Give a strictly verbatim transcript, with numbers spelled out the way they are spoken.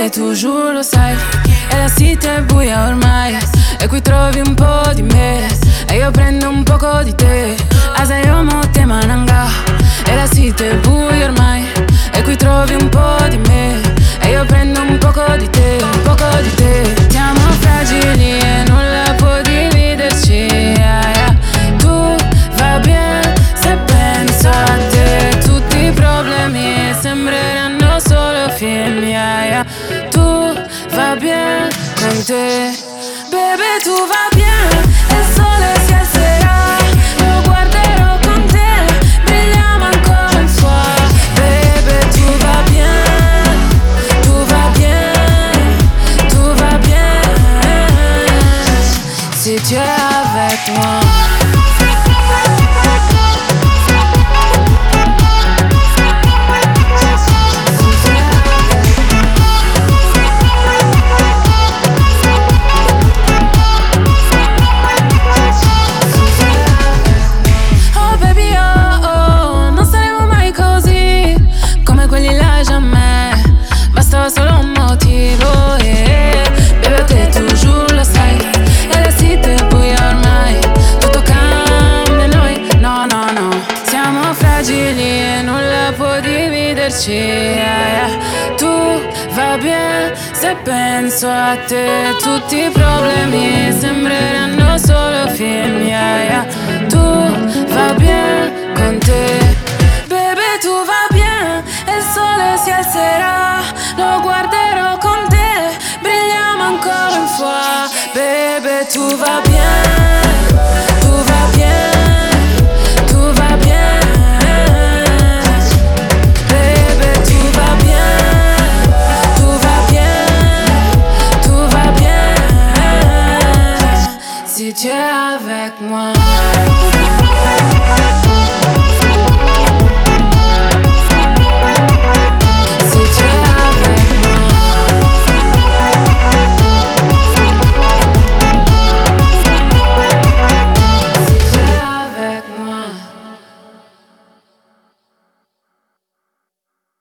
Bebe, tu giù lo sai, e la city è buia ormai, e qui trovi un po' di me, e io prendo un poco di te. Asayo mo te mananga, e la city è buia ormai, e qui trovi un po' di me, e io prendo un poco di te, un poco di te. Siamo fragili e nulla può dividerci, yeah, yeah. Tu va bene se penso a te, tutti i problemi sembreranno solo film, yeah, yeah. Tu va bene con te, bebe, tu va bene, il sole si alzerà, lo guarderò con te, brilliamo ancora un po'. Bebe, tu va bene, tu va bene, tu va bene, si tu es avec moi. Solo un motivo, yeah. Bebe, te tu giù lo sai, e la city è buia ormai, tutto cambia noi, no, no, no. Siamo fragili e nulla può dividerci, yeah, yeah. Tu va bene se penso a te, tutti i problemi sembreranno solo film, yeah, yeah. Tu